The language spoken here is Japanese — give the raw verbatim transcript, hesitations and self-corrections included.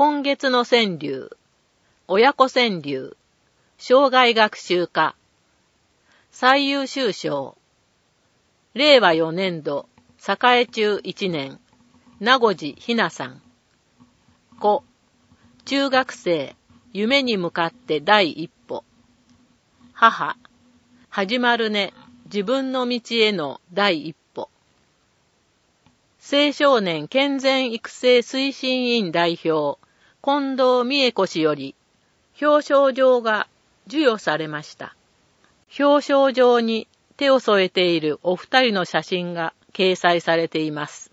今月の川柳、親子川柳、生涯学習家、最優秀賞、れいわよねんど、栄中いちねん、名越ひなさん。子、中学生、夢に向かって第一歩。母、始まるね、自分の道への第一歩。青少年健全育成推進委員代表、近藤美恵子氏より、表彰状が授与されました。表彰状に手を添えているお二人の写真が掲載されています。